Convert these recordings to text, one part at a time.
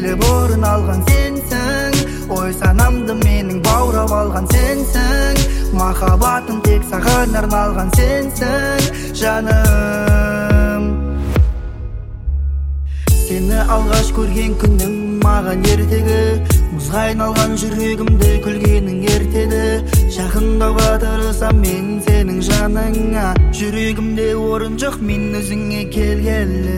келіп орын алған сенсің, ой санамды менің баурап алған сенсің, махаббатым тек саған арналған сенсің, жаным. Сені алғаш көрген күнім маған ертегі, мұзға айналған жүрегімді күлгенің ертеді. Жақындауға тырысам мен сенің жаныңа, жүрегімде орын жоқ мен өзіңе келгелі.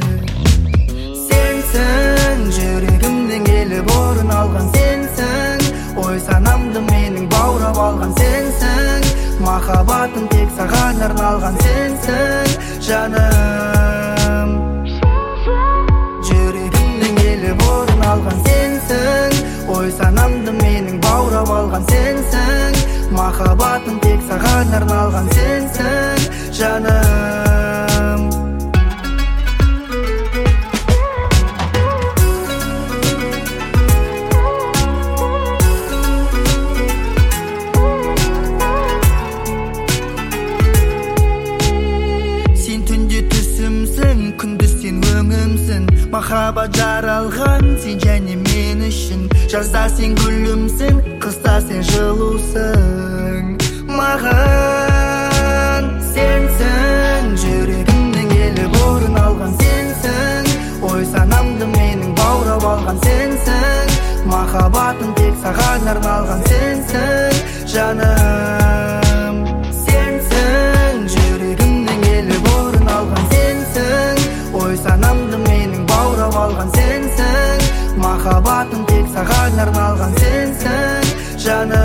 Сенсің, жүрегімден келіп орын алған сенсің, ой санамды менің баурап алған сенсің, махаббатым тек саған арналған сенсің, жаным. Жүрегімден келіп орын алған сенсің, ой санамды менің баурап алған сенсің, махаббатым тек саған арналған сенсің, жаным. Сен түнде түсімсің, күндіз сен өңімсің, махаббат жаралған сен және мен үшін. Жазда сен гүлімсің, қыста сен жылусың. Маған сенсің, жүрегімнен келіп орын алған сенсің, ой санамды менің баурап алған сенсің, махаббатым тек саған арналған сенсің, жаным. Сенсің, жүрегімнен келіп орын алған сенсің, ой санамды менің баурап алған сенсің, махаббатым тек саған арналған сенсің, жаным.